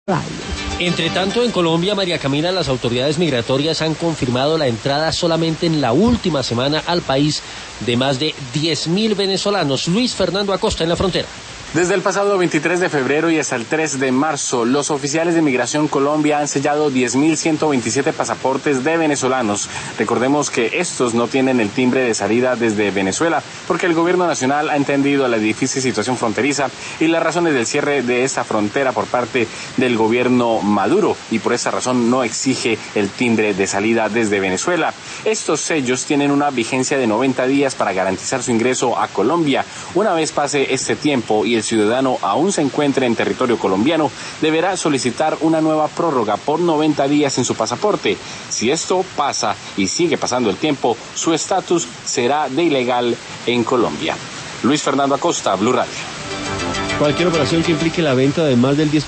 Entre tanto, en Colombia, María Camila, las autoridades migratorias han confirmado la entrada solamente en la última semana al país de más de 10.000 venezolanos. Luis Fernando Acosta, en la frontera. Desde el pasado 23 de febrero y hasta el 3 de marzo, los oficiales de Migración Colombia han sellado 10.127 pasaportes de venezolanos. Recordemos que estos no tienen el timbre de salida desde Venezuela, porque el gobierno nacional ha entendido la difícil situación fronteriza y las razones del cierre de esta frontera por parte del gobierno Maduro, y por esa razón no exige el timbre de salida desde Venezuela. Estos sellos tienen una vigencia de 90 días para garantizar su ingreso a Colombia. Una vez pase este tiempo y el ciudadano aún se encuentre en territorio colombiano, deberá solicitar una nueva prórroga por 90 días en su pasaporte. Si esto pasa y sigue pasando el tiempo, su estatus será de ilegal en Colombia. Luis Fernando Acosta, Blue Radio. Cualquier operación que implique la venta de más del 10%